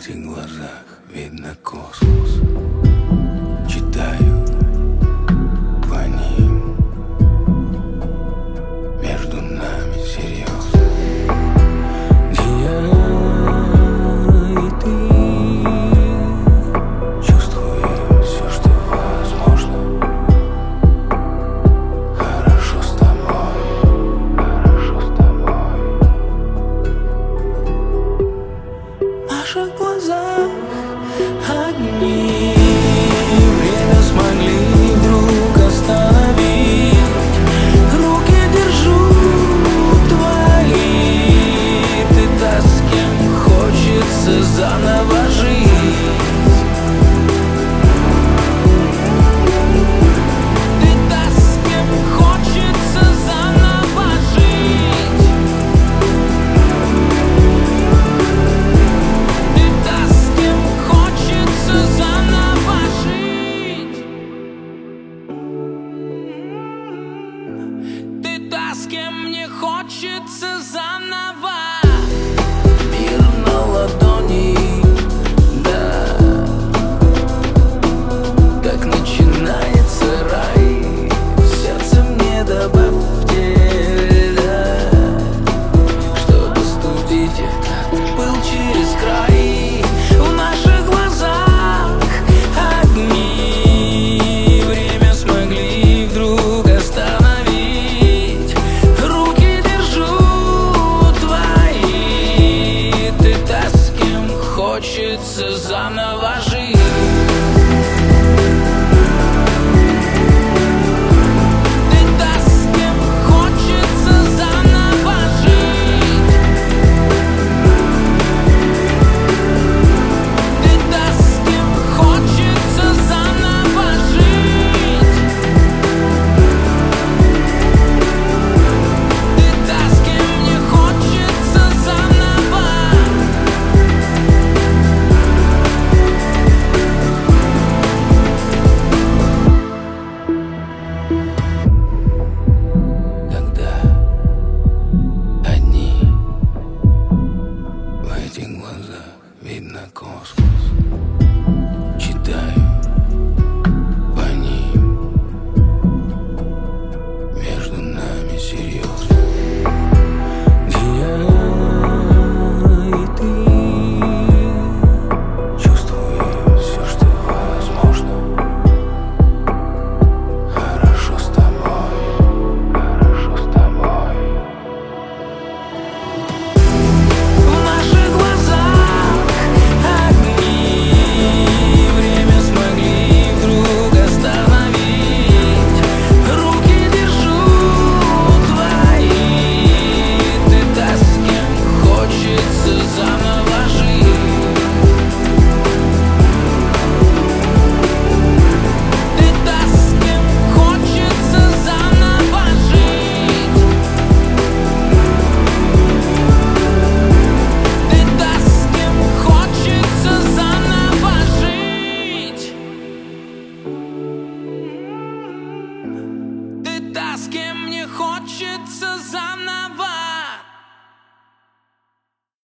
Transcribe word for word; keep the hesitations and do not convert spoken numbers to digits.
этих глазах видно космос. Читаю по ним, между нами серьезно. Я и ты чувствуем все, что возможно. Хорошо с тобой, хорошо с тобой. В наших глазах огни, время смогли вдруг остановить. Руки держу твои, ты та, с кем хочется заново жить. Ты та, с кем хочется заново жить. Ты та, с кем хочется заново жить. Ты та, с кем мне хочется заново. Мир на ладони, да, так начинается рай. Сердце мне добавьте, да, чтобы студить этот пыл через край. В наших глазах огни, время смогли вдруг остановить. Руки держу твои, ты та, с кем хочется заново жить. Ты та, с кем хочется заново жить. Ты та, с кем хочется заново жить. Ты та, с кем мне хочется заново. Когда одни, в этих глазах видно космос. Читаю